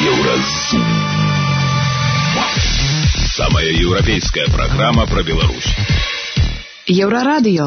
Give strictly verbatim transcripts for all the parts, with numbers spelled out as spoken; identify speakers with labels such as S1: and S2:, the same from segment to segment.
S1: Еўразум. Самая европейская программа про Беларусь.
S2: Еўрарадыё.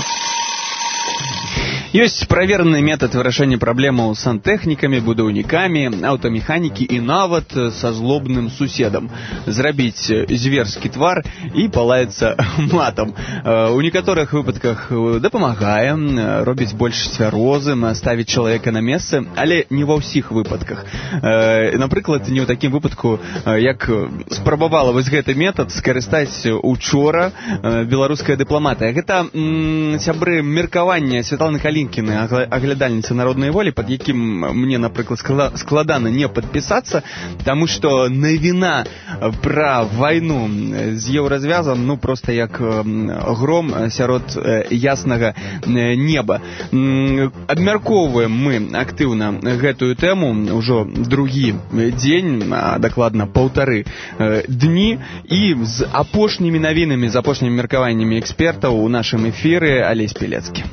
S3: Ёсць правераны метад вырашэння праблемаў з сантэхнікамі, будаўнікамі, аўтамеханікі і нават са злобным суседам. Зрабіць зверскі твар і палаяцца матам. У некаторых выпадках дапамагае, робіць больш цвярозым, ставіць чалавека на месцы, але не ва ўсіх выпадках. Напрыклад, не ў такім выпадку, як спрабавала вось гэты метад скарыстаць учора беларуская дыпламатыя. Гэта, сябры, меркавання Святланы Калінкіны, аглядальніцы народнай волі, пад якім мне, напрыклад, складана не падпісацца, таму што навіна пра вайну з еўразвязам, ну, проста як гром сярод яснага неба. Абмяркоўваем мы актыўна гэтую тэму ўжо другі дзень, а дакладна паўтары дні, і з апошнімі навінамі, з апошнімі меркаваннямі экспертаў у нашым эфіры Алесь Пілецкі.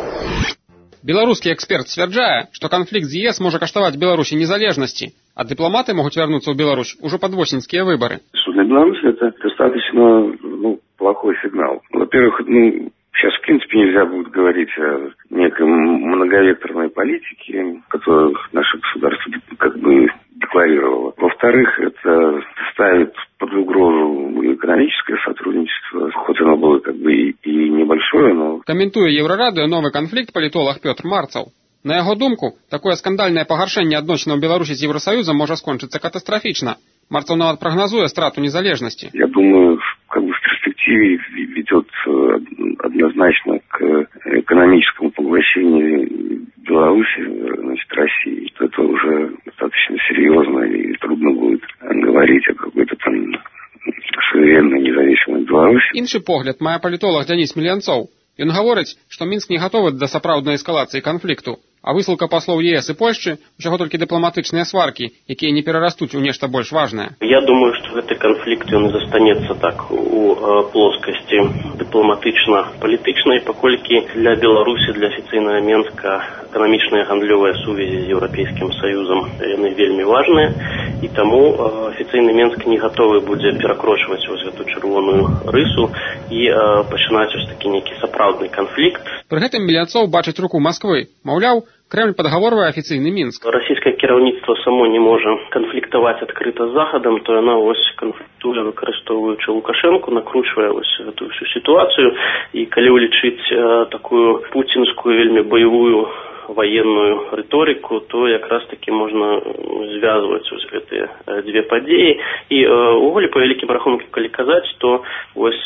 S4: Беларускі эксперт сцвярджае, што канфлікт з ЕС можа каштаваць Беларусі незалежнасці, а дыпламаты могуць вярнуцца ў Беларусь ужо пад восеньскія выборы.
S5: Что для Беларуси это достаточно ну, плохой сигнал. Во-первых, ну, сейчас в принципе нельзя будет говорить о некой многовекторной политике, которую наше государство как бы декларировало. Во-вторых, это ставит под угрозу экономическое сотрудничество, хоть оно было как бы и, и небольшое, но...
S4: Каментуе Еўрарадыё новы канфлікт палітолог Пётр Марцаў. На яго думку, такое скандальнае пагаршэнне адносінаў Беларусі з Еўрасаюзам можа скончыцца катастрафічна. Марцаў нават прагназуе страту незалежнасці.
S5: Я думаю, как бы в перспективе ведет однозначно к экономическому поглощению Беларуси, значит, России. Это уже достаточно серьезно и трудно будет говорить о какой-то там суверенной независимой Беларуси.
S4: Іншы погляд мае палітолог Дзяніс Мільянцоў. Ён гаворыць, што Мінск не гатовы да сапраўднай эскалацыі канфлікту, а высылка паслоў ЕС і Польшчы ўсяго толькі дыпламатычныя сваркі, якія не перарастуць у нешта больш важнае.
S6: Я думаю, што гэты канфлікт ён застанецца так у э, плоскасці дыпламатычна-палітычнай, паколькі для Беларусі, для афіцыйнага Менска эканамічныя гандлёвыя сувязі з Еўрапейскім Саюзам яны вельмі важныя, і таму э, афіцыйны Менск не гатовы будзе перакрочваць вось гэту чырвоную рысу і э, пачынаць ось такі нейкі сапраўдны канфлікт.
S4: Пры гэтым Мільянцоў бачыць руку Масквы. Маўляў, Кремль падгаворвае афіцыйны Мінск.
S6: Расійскае кіраўніцтва само не можа канфліктаваць адкрыта з Захадам, то яна ось канфліктуе, выкарыстоўваючы Лукашэнку, накручвае ось гэтую всю сітуацыю, і калі ўлічыць э, такую пуцінскую вельмі баявую военную рыторыку, то якраз таки можна звязваць ось гэтыя дзве падзеі. І ўвогуле па вялікім рахунку, калі казаць, то ось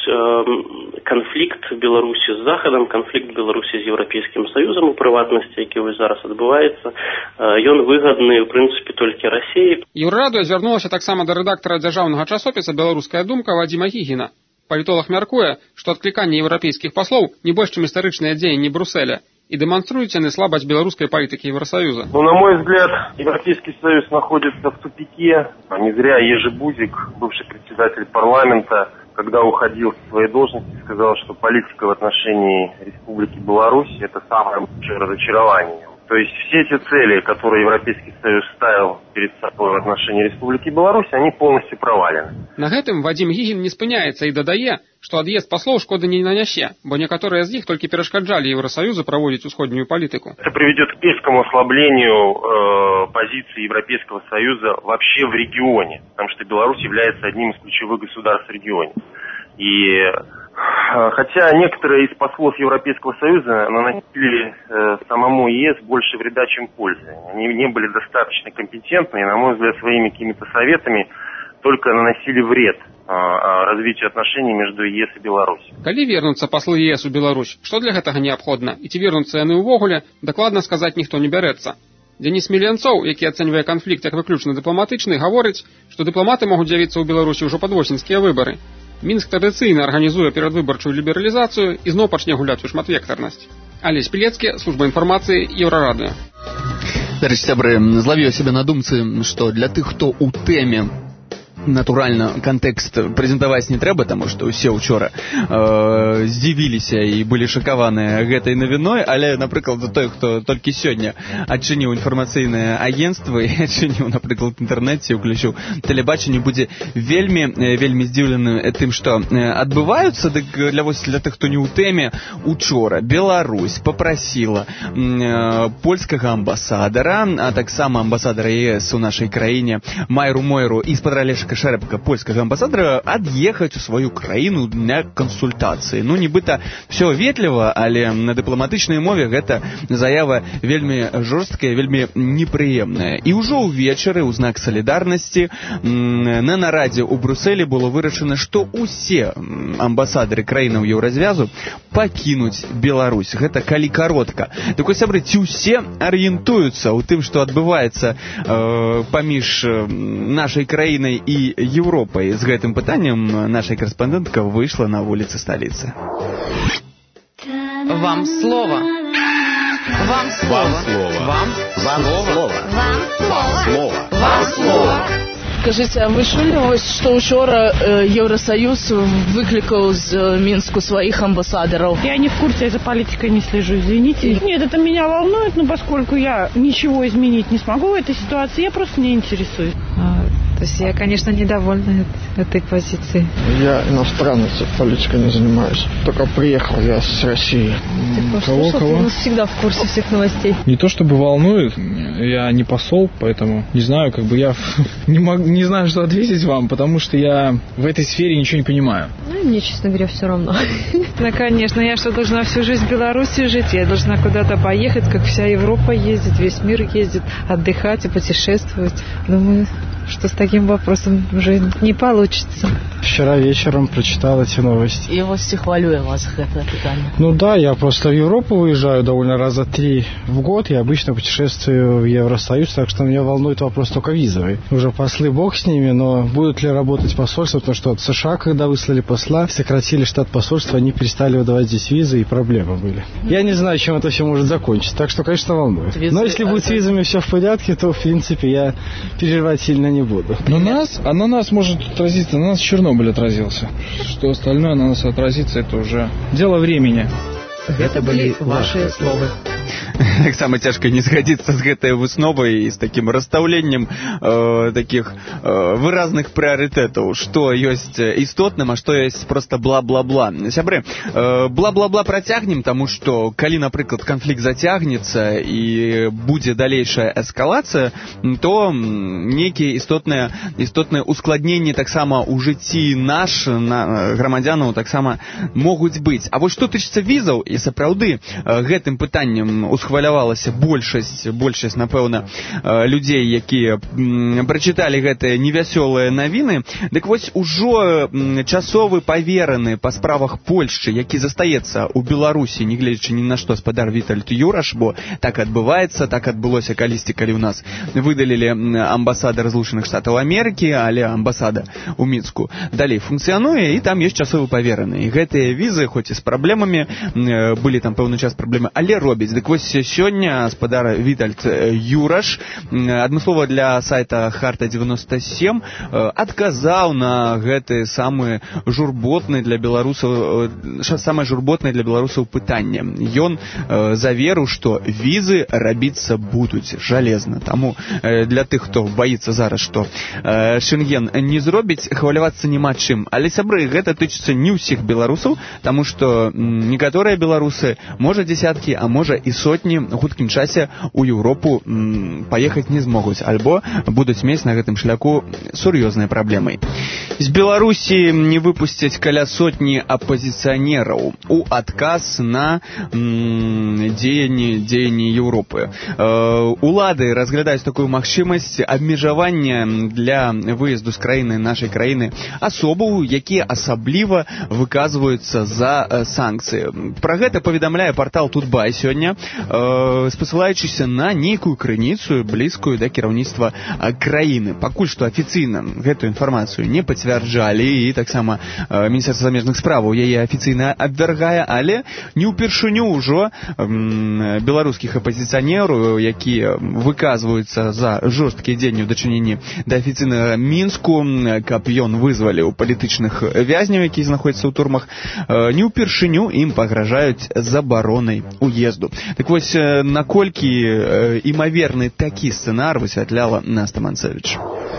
S6: канфлікт Беларусі з Захадам, канфлікт Беларусі з Еўрапейскім Саюзам у прыватнасці, які вось зараз адбываецца, ён выгадны, у прынцыпе, толькі Расіі.
S4: Еўрарадыё звярнулася таксама да рэдактара дзяржаўнага часопіса «Беларуская думка» Вадзіма Гігіна. Палітолог мяркуе, што адкліканне еўрапейскіх паслоў не больш, чым істарычныя дзеянні Брюсселя, и демонструют они слабость белорусской политики Евросоюза.
S7: Ну, на мой взгляд, Европейский Союз находится в тупике. Не зря Ежи Бузик, бывший председатель парламента, когда уходил с своей должности, сказал, что политика в отношении Республики Беларусь – это самое большое разочарование. То есть все эти цели, которые Европейский Союз ставил перед собой в отношении Республики Беларусь, они полностью провалены.
S4: На гэтым Вадзім Гігін не спыняецца і дадае, што ад'езд паслоў шкоды не нанясе, бо некаторыя з іх толькі перашкаджалі Евросоюзу праводзіць усходнюю политику.
S7: Это приведет к резкому ослаблению э, позиции Европейского Союза вообще в регионе, потому что Беларусь является одним из ключевых государств в регионе. И хотя некоторые из послов Европейского Союза наносили э, самому ЕС больше вреда, чем пользы. Они не были достаточно компетентны и, на мой взгляд, своими какими-то советами только наносили вред э, развитию отношений между ЕС и Беларусью.
S4: Калі вернуцца паслы ЕС у Беларусь, што для гэтага неабходна? І ці вернуцца яны ўвогуле, дакладна сказаць ніхто не бярэцца. Дзяніс Мільянцоў, які ацэньвае канфлікт як выключна дыпламатычны, гаворыць, што дыпламаты могуць з'явіцца ў Беларусі ўжо пад восеньскія выбары. Мінск традыцыйна арганізуе перадвыбарчую лібералізацыю і зноў пачне гуляць у шматвектарнасць. Алесь Пілецкі, служба інфармацыі, Еўрарадыё.
S3: Дарэчы, сябры, злавіў сябе на думцы, што для тых, хто ў тэме Натуральна, кантэкст прэзентаваць не трэба, таму што ўсе ўчора э, здзівіліся і былі шакаваныя гэтай навіной, але, напрыклад, той, хто толькі сёння адчыніў інфармацыйныя агенцтвы і адчыніў, напрыклад, інтэрнэт ці ўключыў тэлебачанне, будзе вельмі, вельмі здзіўлены тым, што адбываюцца. Дык для, вось, для тых, хто не ў тэме, учора Беларусь папрасіла э, польскага амбасадара, а таксама амбасадара ЕС у нашай краіне Майру Мойру і з-пад Алешка Шэрапка, польскага амбасадара, ад'ехаць у сваю краіну для кансультацыі. Ну, нібыта, все ветліва, але на дыпламатычнай мове гэта заява вельмі жорсткая, вельмі непрыемная. І ўжо ўвечары, у знак салідарнасці, на нарадзе ў Брусэлі было вырашана, што ўсе амбасадары краінаў Еўразвязу пакінуць Беларусь. Гэта калі каротка. Так вось, сябры, ці ўсе арыентуюцца ў тым, што адбываецца э, паміж нашай краінай і Европой. С этим пытанием наша корреспондентка вышла на улицы столицы.
S2: Вам слово. Вам слово.
S1: Вам слово.
S2: Вам
S1: слово.
S2: Вам
S1: слово.
S2: Вам слово.
S8: Скажите, а вы чули, что вчера э, Евросоюз выкликал из э, Минску своих амбассадоров?
S9: Я не в курсе, я за политикой не слежу, извините. Нет, это меня волнует, но поскольку я ничего изменить не смогу в этой ситуации, я просто не интересуюсь.
S10: А, то есть я, конечно, недовольна этой позицией.
S11: Я иностранец, политикой не занимаюсь. Только приехал я с России.
S10: Ты кого, кого? Ты всегда в курсе всех новостей.
S12: Не то чтобы волнует, я не посол, поэтому не знаю, как бы я не могу, не знаю, что ответить вам, потому что я в этой сфере ничего не понимаю.
S10: Ну, мне, честно говоря, все равно. Ну, конечно, я что, должна всю жизнь в Беларуси жить? Я должна куда-то поехать, как вся Европа ездит, весь мир ездит, отдыхать и путешествовать. Думаю, что с таким вопросом уже не получится.
S11: Вчера вечером прочитал эти новости.
S8: И вас хвалю вас это питание.
S11: Ну да, я просто в Европу выезжаю довольно раза три в год. Я обычно путешествую в Евросоюз, так что меня волнует вопрос только визовый. Уже послы бог с ними, но будут ли работать посольства, потому что от США, когда выслали посла, сократили штат посольства, они перестали выдавать здесь визы, и проблемы были. Я не знаю, чем это все может закончиться, так что, конечно, волнует. Визы, но если будет с визами все в порядке, то, в принципе, я переживать сильно не буду.
S12: На нас, а на нас может отразиться, на нас Чернобыль отразился. Что остальное на нас отразится, это уже дело времени.
S2: Это были ваши словы.
S3: Таксама цяжка не згадзіцца з гэтай высновай і з такім расстаўленнем э, такіх э, выразных прыярытэтаў, што ёсць істотным, а што ёсць проста бла-бла-бла. Сябры, э, бла-бла-бла працягнем, таму што калі, напрыклад, канфлікт зацягнецца і будзе далейшая эскалацыя, то нейкія істотныя істотныя ускладненні таксама ў жыцці наш на, грамадзянаў таксама могуць быць. А вось што тычыцца візаў, і сапраўды гэтым пытаннем усхвалявалася большасць, большасць, напэўна, людзей, якія прачыталі гэтыя невясёлыя навіны. Дык вось ужо часовы павераны па справах Польшчы, які застаецца ў Беларусі, не гледзячы ні на што, спадар Вітальд Юраш, бо так адбываецца, так адбылося калісьці, калі ў нас выдалілі амбасада Злучаных Штатаў Амерыкі, але амбасада ў Мінску далей функцыянуе, і там ёсць часовы павераны. І гэтыя візы, хоць і з праблемамі, былі там пэўны час праблемы, але робяць. Дык вось сёння спадар Вітальд Юраш адмыслова для сайта Харта девяносто семь адказаў на гэты самы журботны для беларусаў самае журботнае для беларусаў пытанне. Ён заверыў, што візы рабіцца будуць жалезна. Таму для тых, хто баіцца зараз, што Шенген не зробіць, хвалявацца няма чым. Але, сябры, гэта тычыцца не ўсіх беларусаў, таму што некаторыя беларусы, можа дзесяткі, а можа і сотні у хуткім часе ў Еўропу паехаць не змогуць, альбо будуць мець на гэтым шляху сур'ёзныя праблемы. З Беларусі не выпусцяць каля сотні апазіцыянераў у адказ на дзеянні дзеянні Еўропы. Улады разглядаюць такую магчымасць абмежавання для выезду з краіны нашай краіны асобаў, якія асабліва выказваюцца за санкцыі. Пра гэта паведамляе партал Тутбай сёння, спасылаючыся на нейкую крыніцу, блізкую да кіраўніцтва краіны. Пакуль што афіцыйна гэтую інфармацыю не пацвярджаюць, пацвярджалі, і таксама Міністэрства замежных справаў яе афіцыйна абвяргае, але не ўпершыню ўжо беларускіх апазіцыянераў, якія выказваюцца за жорсткія дзеянні ў дачыненні да афіцыйнага Мінску, каб ён вызваліў палітычных вязняў, якія знаходзяцца ў турмах, не ўпершыню ім пагражаюць забаронай уезду. Так вось, наколькі імаверны такі сцэнар, высвятляла Наста Манцевіч.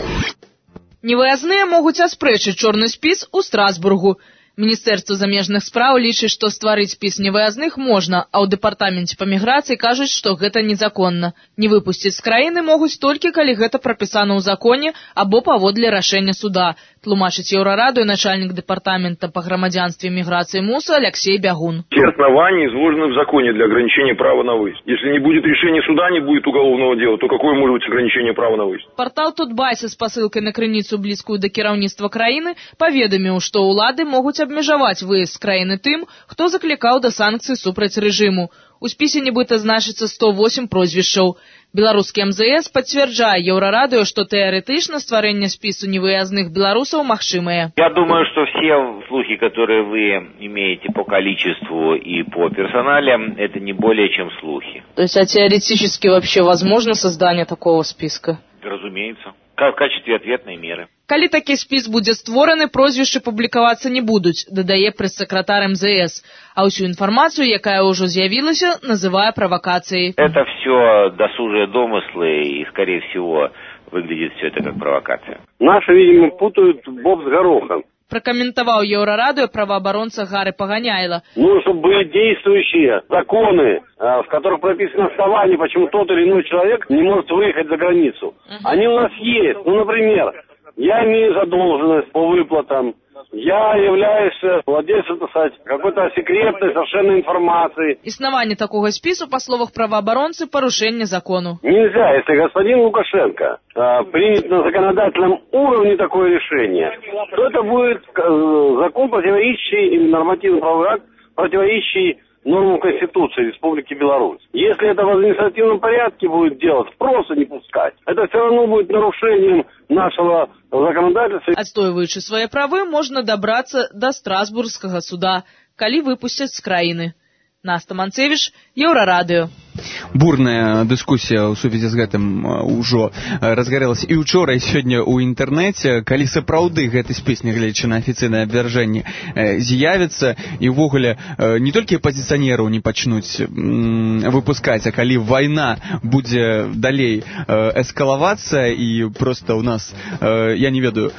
S8: Невыязныя могуць аспрэчыць чорны спіс у Страсбургу. Міністэрства замежных спраў лічыць, што стварыць спіс невыязных можна, а ў дэпартаменце па міграцыі кажуць, што гэта незаконна. Не выпусціць з краіны могуць толькі, калі гэта прапісана ў законе або паводле рашэння суда, тлумачыць Еўрараду і начальнік дэпартамента па грамадзянстве и миграции МУСа Алексей Бягун.
S13: Все основания изложены в законе для ограничения права на выезд. Если не будет решения суда, не будет уголовного дела, то какое может быть ограничение права на выезд?
S8: Портал Тутбайса з пасылкай на крыніцу блізкую да кіраўніцтва краіны паведаміў, што ўлады могуць абмежаваць выезд з краіны тым, хто заклікаў да санкцый супраць рэжыму. У спісе нібыта значыцца сто восемь прозвішчаў. Беларускі эм зэ эс пацвярджае Еўрарадыё, што тэарэтычна стварэнне спісу невыязных беларусаў магчымае.
S14: Я думаю, что все слухи, которые вы имеете по количеству и по персоналям, это не более чем слухи.
S8: То есть, а теоретически вообще возможно создание такого списка?
S14: Разумеется. В качестве ответной меры.
S8: Калі такі спіс будзе створаны, прозвішчы публікавацца не будуць, дадае прэс-сакратар эм зэ эс. А ўсю інфармацыю, якая ўжо з'явілася, называе правакацыяй.
S14: Это все досужие домыслы, и, скорее всего, выглядит все это как провокация.
S13: Наши, видимо, путают боб с горохом.
S8: Прокомментовал Еўрарадыё правооборонца Гары Паганяйла.
S13: Ну, чтобы были действующие законы, в которых прописано основание, почему тот или иной человек не может выехать за границу. Uh-huh. Они у нас есть. Ну, например, я имею задолженность по выплатам, я являюсь владельцем, так сказать, какой-то секретной совершенно информации.
S8: Існаванне такого спису, по словах правооборонцы, порушение закону.
S13: Нельзя, если господин Лукашенко а, принят на законодательном уровне такое решение, то это будет а, закон, противоречащий, нормативный правовой акт, противоречащий нормам Конституции Республики Беларусь. Если это в административном порядке будет делать, просто не пускать, это все равно будет нарушением нашего законодательства.
S8: Отстойваючи свои правы, можно добраться до Страсбургского суда, калі выпустят с краіны. Наста Манцевіч, Еўрарадыё.
S3: Бурная дыскусія ў сувязі з гэтым ўжо разгарэлася і ўчора, і сёння ў інтэрнэце, калі сапраўды гэты спіс, нягледзячы на афіцыйнае абвяржэнне, з'явіцца, і ўвогуле не толькі апазіцыянераў не пачнуць выпускаць, а калі вайна будзе далей эскалавацца, і проста ў нас, я не ведаю,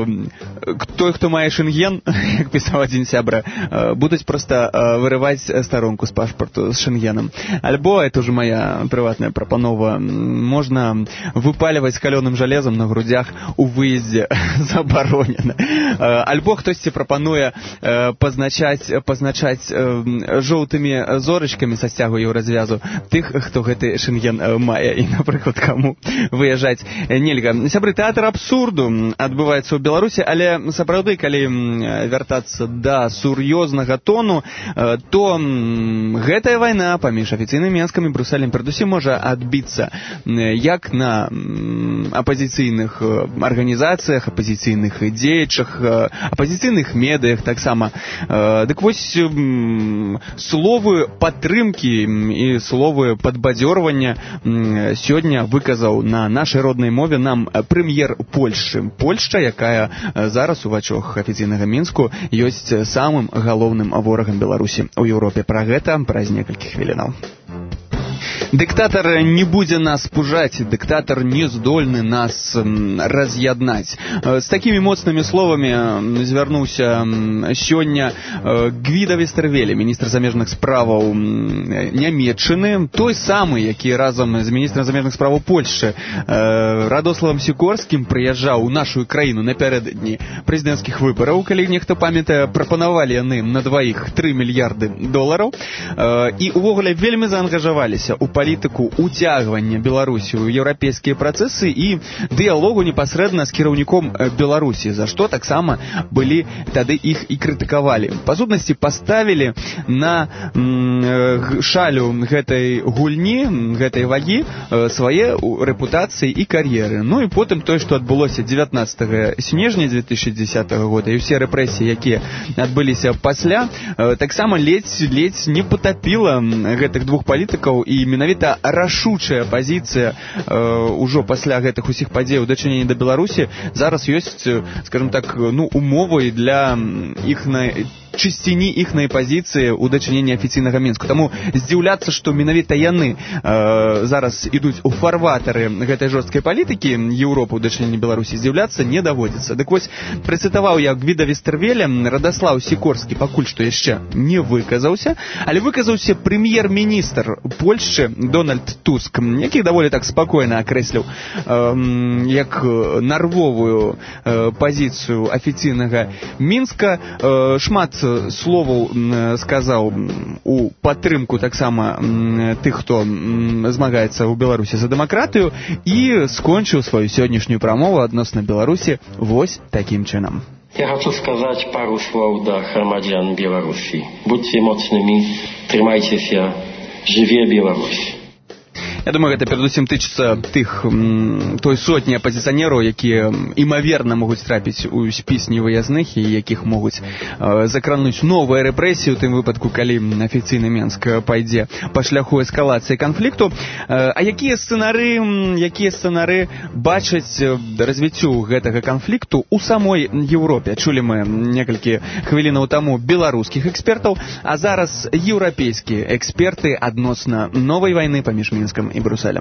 S3: той, хто мае шэнген, як пісаў адзін сябра, будуць проста вырываць старонку з пашпарту з шэнгенам. Альбо, это уже моя прыватная прапанова, можна выпаливать калёным жалезам на грудях у выездзе забаронена. Альбо хтосьці прапануе пазначаць, пазначаць жоўтымі зорачкамі са сцягу еўразвязу тых, хто гэты шэнген мае, і, напрыклад, каму выязджаць нельга. Сябры, тэатр абсурду адбываецца ў Беларусі, але сапраўды, калі вяртацца да сур'ёзнага тону, то гэтая вайна паміж афіцыйным Менскам і Брусэлем перадусім можа адбіцца як на апазіцыйных арганізацыях, апазіцыйных дзеячах, апазіцыйных медыях таксама. Дык вось, словы падтрымкі і словы падбадзёрвання сёння выказаў на нашай роднай мове нам прэм'ер Польшчы. Польшча, якая зараз у вачах афіцыйнага Мінску ёсць самым галоўным ворагам Беларусі ў Еўропе. Пра гэта праз некалькі хвілінаў. Дыктатар не будзе нас пужаць, дыктатар не здольны нас раз'яднаць. З такімі моцнымі словамі звярнуўся сёння Гвіда Вестервеле, міністр замежных справаў Нямецчыны, той самы, які разам з міністрам замежных справаў Польшчы Радославам Сікорскім прыязджаў у нашу краіну напярэдадні прэзідэнцкіх выбараў, калі нехта памятае, прапанавалі яны на дваіх тры мільярды долараў, і увогуле вельмі заангажаваліся ў палітыку уцягвання Беларусі ў еўрапейскія працэсы і дыялогу непасрэдна з кіраўніком Беларусі, за што таксама былі тады іх і крытыкавалі. Па сутнасці паставілі на м, шалю гэтай гульні, гэтай вагі свае рэпутацыі і кар'еры. Ну і потым той, што адбылося дзевятнаццатага снежня две тысячи дзесятага года і ўсе рэпрэсіі, якія адбыліся пасля, таксама ледзь ледзь не патапіла гэтых двух палітыкаў, і менавіта рашучая пазіцыя ўжо пасля гэтых усіх падзей у дачыненні да Беларусі зараз ёсць, скажем так, ну, умовай для іхнай чысціні іхнай пазіцыі ў дачыненні афіцыйнага Мінску. Таму здзіўляцца, што менавіта яны э, зараз ідуць у фарватары гэтай жорсткай палітыкі Еўропы ў дачыненні Беларусі, здзіўляцца не даводзіцца. Дык вось, працытаваў я Гвіда Вестэрвеля, Радаслаў Сікорскі пакуль што яшчэ не выказаўся, але выказаўся прэм'ер-міністр Польшчы Дональд Туск, які даволі так спакойна акрэсліў э, як нарвовую э, пазіцыю афіцыйнага Мінска. Э, шмат словаў сказаў у падтрымку таксама тых, хто змагаецца ў Беларусі за дэмакратыю, і скончыў сваю сённяшнюю прамову адносна Беларусі вось такім чынам.
S15: Я хочу сказать пару слов до громадян Беларуси. Будьте моцными, трымайцеся, жыве Беларусь.
S3: Я думаю, гэта перадусім тычыцца тых м, той сотні апазіцыянераў, якія імаверна могуць трапіць у спіс невыязных і якіх могуць э, закрануць новыя рэпрэсіі, у тым выпадку, калі афіцыйны Мінск пайдзе па шляху эскалацыі канфлікту. Э, а якія сцэнары, якія сцэнары бачаць развіццю гэтага канфлікту ў самой Еўропе? Чулі мы некалькі хвілінаў таму беларускіх экспертаў, а зараз еўрапейскія эксперты адносна новай вайны паміж Мінскам і Брюсселем.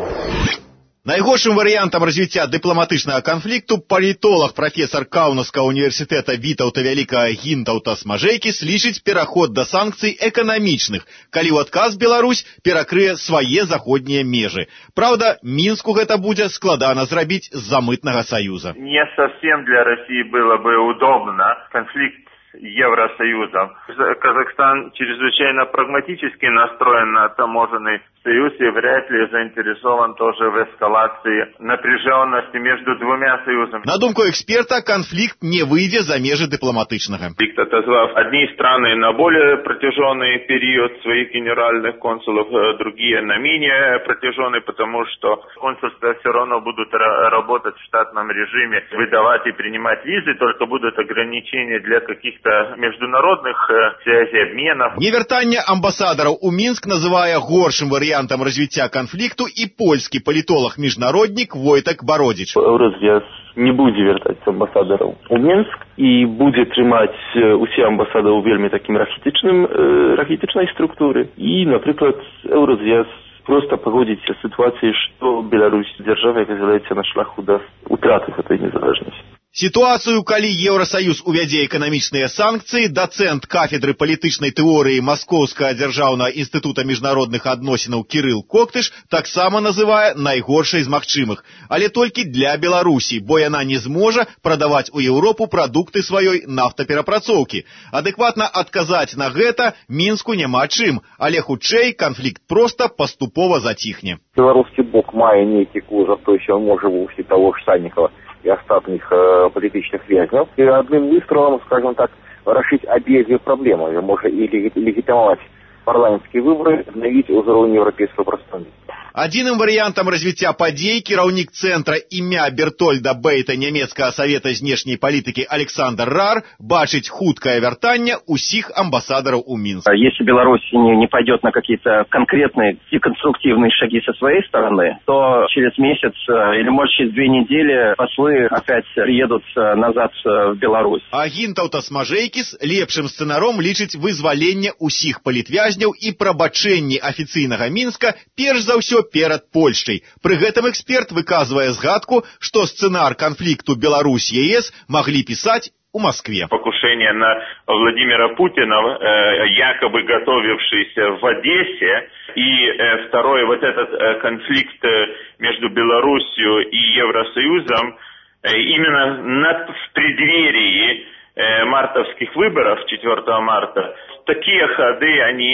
S16: Найгоршым варыянтам развіцця дыпламатычнага канфлікту палітолог прафесар Каўнаўскага універсітэта Вітаўта Вялікага Гінтаўта Смажэйкіс лічыць пераход да санкцый эканамічных, калі ў адказ Беларусь перакрые свае заходнія межы. Праўда, Мінску гэта будзе складана зрабіць з-за мытнага саюза.
S17: Не совсем для России было бы удобно конфликт Евросоюзом. Казахстан чрезвычайно прагматически настроен на таможенный союз и вряд ли заинтересован тоже в эскалации напряженности между двумя союзами.
S16: На думку эксперта, конфликт не выйдет за межи дипломатичного.
S17: Конфликт отозвав одни страны на более протяженный период своих генеральных консулов, другие на менее протяженный, потому что консульства все равно будут работать в штатном режиме, выдавать и принимать визы, только будут ограничения для каких-то международных связей, обменов.
S16: Невертание амбассадоров у Минск называя горшим вариантом развития конфликту и польский политолог-международник Войтек Бародзіч.
S18: Розв'яз не будзе вяртаць амбасадараў у Мінск і будзе трымаць усе амбасады ў вельмі такім рахітычным рахітычнай структуры. І, напрыклад, Еўразвяз просто пагодзіцца з сітуацыяй, што Беларусь дзяржава, яка з'яўляецца на шляху да утраты гэтай незалежнасці.
S16: Ситуацию, калі Евросоюз увядзе эканамічныя санкцыі, дацэнт кафедры палітычнай тэорыі Маскоўскага дзяржаўнага інстытута міжнародных адносінаў Кірыл Коктыш таксама называе найгоршай з магчымых, але толькі для Беларусі, бо яна не зможа прадаваць у Еўропу прадукты сваёй нафтаперапрацоўкі. Адэкватна адказаць на гэта Мінску няма чым, але хутчэй канфлікт проста паступова заціхне.
S19: Беларускі бок мае нейкі кур за то, що може вовсе того ж Саннікова и остатных э, политических вязнев. И одним выстрелом, скажем так, решить обе проблемы. Можно и легитимовать парламентские выборы, обновить узровень европейского пространства.
S16: Адзіным варыянтам развіцця падзей кіраўнік цэнтра імя Бертольда Бейта нямецкага савета знешняй палітыкі Александр Рар бачыць хуткае вяртанне усіх амбасадараў у Мінск.
S20: Если Беларусь не, не пойдет на какие-то конкретные и конструктивные шаги со своей стороны, то через месяц или, может, через две недели послы опять приедут назад в Беларусь.
S16: А Гінтаўта Смажэйкіс лепшым сцэнаром лічыць вызваленне усіх палітвязняў і прабачэнне афіцыйнага Мінска перш за ўсё перад Польшчай. Пры гэтым эксперт выказвае згадку, што сцэнар канфлікту Беларусь-ЕС маглі пісаць у Москве.
S17: Покушение на Владимира Путина, э, якобы готовившийся в Одессе, и э, второй вот этот э, конфликт э, между Белоруссией и Евросоюзом э, именно на, в преддверии э, мартовских выборов четвёртого марта. Такие ходы, они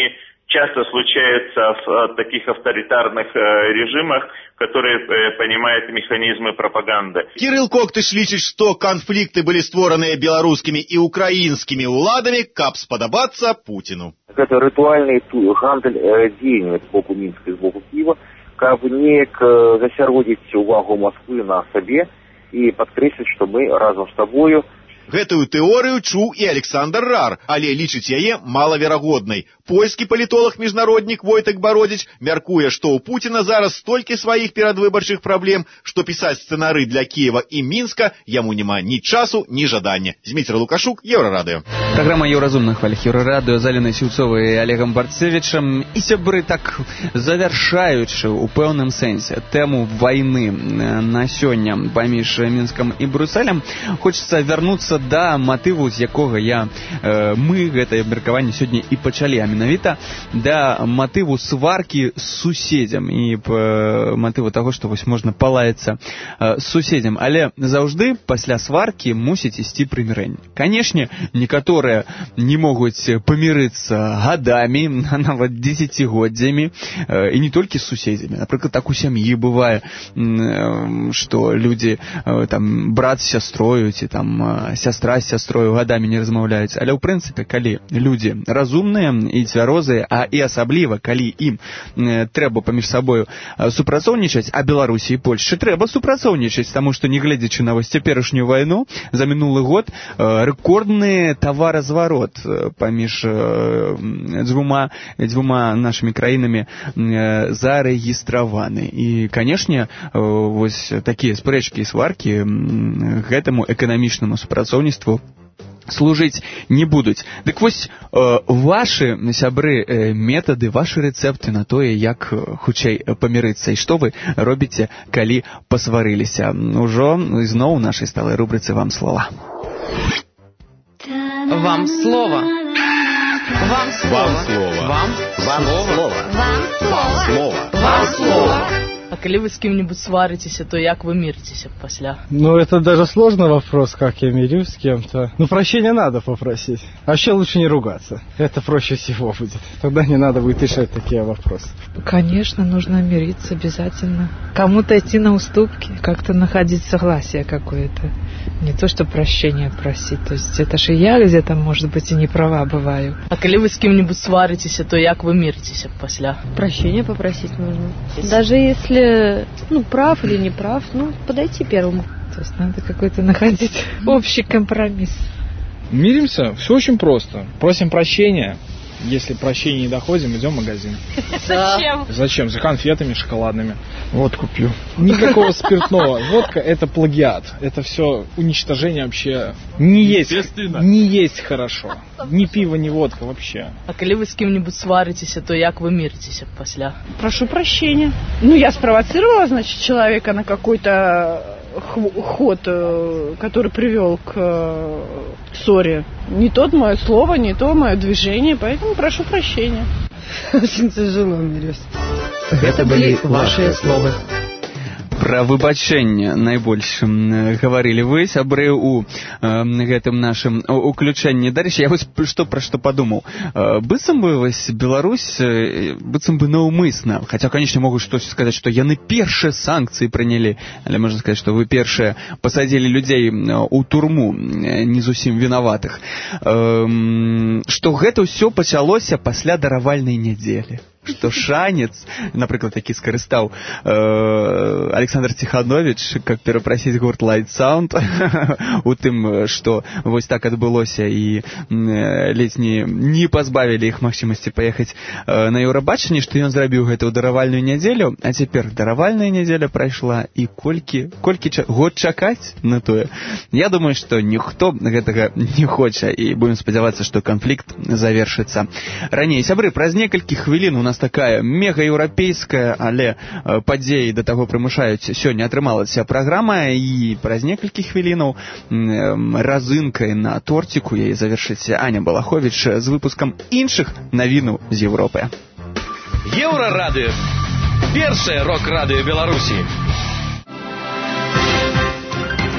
S17: часто случается в таких авторитарных режимах, которые понимают механизмы пропаганды.
S16: Кирилл Коктыш лічыць, што канфлікты былі створаныя беларускімі і украінскімі ўладамі, каб спадабацца Пуціну.
S19: Гэта рытуальны гандаль дзеянняў з боку Мінска і з боку Кіева, каб неяк засяродзіць увагу Масквы на сабе і падкрэсліць, што мы разам з табою.
S16: Гэтую тэорыю чуў і Александр Рар, але лічыць яе малаверагоднай. Польскі палітолог-міжнароднік Войтек Бародзіч мяркуе, што ў Пуціна зараз столькі сваіх перадвыбарчых праблем, што пісаць сцэнары для Кіева і Мінска яму няма ні часу, ні жадання. Зміцер Лукашук, Еўрарадыё.
S3: Праграма Еўразум на хвалях Еўрарадыё з Аленай Сіўцовай і Олегам Барцевічам. І сябры, так завяршаючы ў пэўным сэнсе тэму вайны на сёння паміж Мінскам і Брусэлем, хочацца вярнуцца да матыву, з якога я э, мы гэтае абмеркаванне сёння і пачалі, а менавіта да матыву сваркі з суседзям і э, матыву таго, што вось можна палаяцца э, з суседзям, але заўжды пасля сваркі мусіць ісці прымірэнне. Канешне, некаторыя не могуць памірыцца гадамі, нават дзесяцігоддзямі, э, і не толькі з суседзямі. Напрыклад, так у сям'і бывае, э, што людзі э, там брат з сястрою ці там э, сястра з сястрою гадамі не размаўляюць. Але ў прынцыпе, калі людзі разумныя і цвярозыя, а і асабліва, калі ім э, трэба паміж сабою э, супрацоўнічаць, а Беларусі і Польшчы трэба супрацоўнічаць, таму што, не гледзячы на вось цяперашнюю вайну, за мінулы год э, рэкордны таваразварот э, паміж э, дзвюма, дзвюма нашымі краінамі э, зарэгістраваны. І, канешне, э, вось такія спрэчкі і сваркі э, гэтаму эканамічнаму супрацоўніцтву служыць не будуць. Дык вось э, вашы, сябры, э, метады, вашы рэцэпты на тое, як хутчэй памірыцца, і што вы робіце, калі пасварыліся. Ужо зноў у нашай сталай рубрыцы «Вам слова».
S2: Вам слово. Вам слово.
S16: Вам слово.
S2: Вам
S16: слово.
S2: Вам слово.
S8: Вам слово. А калі вы з кім-нибудь сварыцеся, то як вы миритеся пасля?
S11: Ну, это даже сложный вопрос, как я мирюсь с кем-то. Ну, прощения надо попросить. А вообще лучше не ругаться. Это проще всего будет. Тогда не надо будет решать такие вопросы.
S10: Конечно, нужно мириться обязательно. Кому-то идти на уступки, как-то находить согласие какое-то. Не то, что прощения просить. То есть это же я где-то, может быть, и не права бываю.
S8: А калі вы з кім-нибудь сварыцеся, то як вы миритеся пасля?
S21: Прощения попросить нужно. Даже если, ну, прав или не прав, ну, подойти первому.
S10: То есть надо какой-то находить общий компромисс.
S12: Миримся, все очень просто. Просим прощения. Если прощения не доходим, идем в магазин.
S21: Зачем?
S12: Зачем? За конфетами шоколадными. Водку пью. Никакого спиртного. Водка — это плагиат. Это все уничтожение вообще. Не есть, не есть хорошо. Ни пиво, ни водка вообще.
S8: А калі вы з кім-нибудь сварыцеся, то як вы миритеся пасля?
S9: Прошу прощения. Ну, я спровоцировала, значит, человека на какой-то ход, который привел к ссоре. Не то мое слово, не то мое движение, поэтому прошу прощения.
S21: Очень тяжело мирюсь.
S2: Это были ваши слова.
S3: Пра выбачэнне найбольш гаварылі вы, сябры, у э, гэтым нашым уключэнні. Дарэчы, я вось што пра што падумаў. Э, быццам бы вось Беларусь э, быццам бы наўмысна, хаця, канечне, могуць штось сказаць, што яны першыя санкцыі прынялі, але можна сказаць, што вы першыя пасадзілі людзей у турму, не зусім вінаватых. Э, што гэта ўсё пачалося пасля даравальнай нядзелі. Што шанец, напрыклад, такі скарыстаў э, Александр Ціхановіч, как перапрасіць гурт Light Sound у тым, што вось так адбылося і э, ледзь не, не пазбавілі іх магчымасці паехаць э, на Еўрабачанне, што ён зрабіў гэта ў даравальную нядзелю, а цяпер даравальная нядзеля прайшла, і колькі, колькі ча, год чакаць на тое. Я думаю, што ніхто гэтага не хоча, і будем спадзявацца, што канфлікт завершыцца раней. Сябры, праз некалькі хвілін у нас такая мегаеўрапейская, але э, падзеі да таго прымушаюць. Сёння атрымалася праграма, і праз некалькі хвілінаў э, разынкай на торціку яе завершыць Аня Балаховіч з выпускам іншых навінаў з Еўропы.
S1: Еўрарадыё. Першае рок-радыё Беларусі.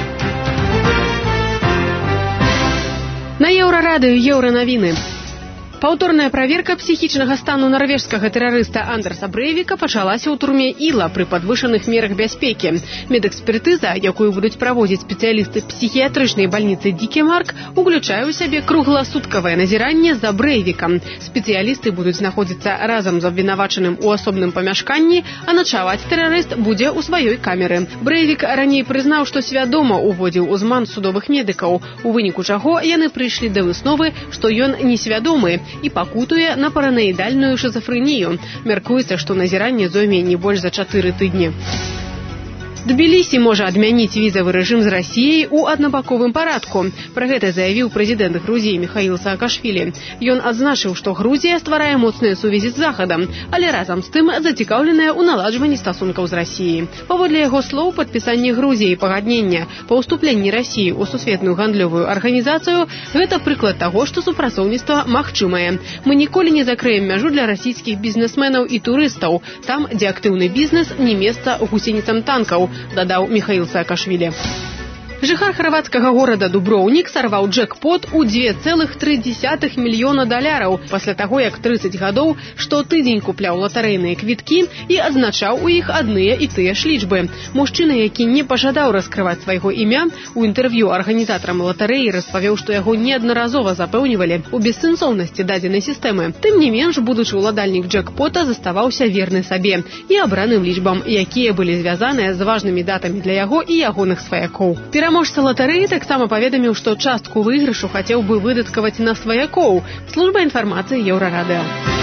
S22: На Еўрарадыё еўранавіны.
S5: Паўторная праверка псіхічнага стану нарвежскага тэрарыста Андерса Брейвіка пачалася ў турме Іла пры падвышаных мерах бяспекі. Медэкспертыза, якую будуць праводзіць спецыялісты псіхіятрычнай бальніцы Дікемарк, уключае ў сябе кругласуткавае назіранне за Брейвікам. Спецыялісты будуць знаходзіцца разам з абвінавачаным у асобным памяшканні, а начаваць тэрарыст будзе ў сваёй камеры. Брейвік раней прызнаў, што свядома уводзіў у зман судовых медыкаў, у выніку чаго яны прыйшлі да высновы, што ён несвядомы і пакутуе на параноідальную шизофрэнію. Мяркуецца, што назіранне зойме не больш за чатыры тыдні. Тбілісі можа адмяніць візавы рэжым з Расіяй у аднабаковым парадку. Пра гэта заявіў прэзідэнт Грузіі Міхаіл Саакашвілі. Ён адзначыў, што Грузія стварае моцныя сувязі з Захадам, але разам з тым зацікаўленая ў наладжванні стасункаў з Расіяй. Паводле яго слоў, падпісанне Грузіі пагаднення па ўступленні Расіі ў сусветную гандлёвую арганізацыю – гэта прыклад таго, што супрацоўніцтва магчымае. Мы ніколі не закрыем мяжу для расійскіх бізнесменаў і турыстаў. Там, дзе актыўны бізнес, не месца гусеніцам танкаў, дадаў Міхаіл Саакашвілі. Жыхар харвацкага горада Дуброўнік сарваў джэкпот у дзве цэлых тры дзесятых мільёна даляраў пасля таго, як трыццаць гадоў штотыдзень купляў латарэйныя квіткі і адзначаў у іх адныя і тыя ж лічбы. Мужчына, які не пажадаў раскрываць свайго імя, у інтэрв'ю арганізатарам латарэі распавёў, што яго неаднаразова запэўнівалі у бессэнсоўнасці дадзенай сістэмы. Тым не менш, будучы ўладальнік джэкпота заставаўся верны сабе і абраным лічбам, якія былі звязаныя з важнымі датамі для яго і ягоных сваякоў. Пераможца латарэі таксама паведаміў, што частку выйгрышу хацеў бы выдаткаваць на сваякоў. Служба інфармацыі Еўрарадыё.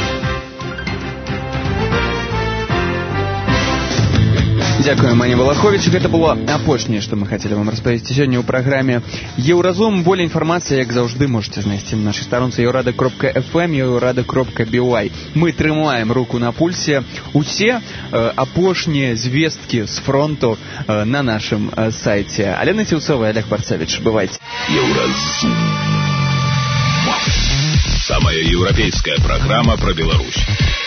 S3: Дзякуем, Аня Валаховіч. Гэта было апошняе, што мы хацелі вам распавесці сёння ў праграме Еўразум. Болей інфармацыі, як заўжды, можете знайсці на нашай старонцы еўрада кропка эф эм, еўрада кропка би уай. Мы трымаем руку на пульсе. Усе э, апошнія звесткі з фронту э, на нашым э, сайце. Алена Сіўцова, Олег Барцевич. Бывайце.
S22: Еўразум. Самая европейская программа про Беларусь.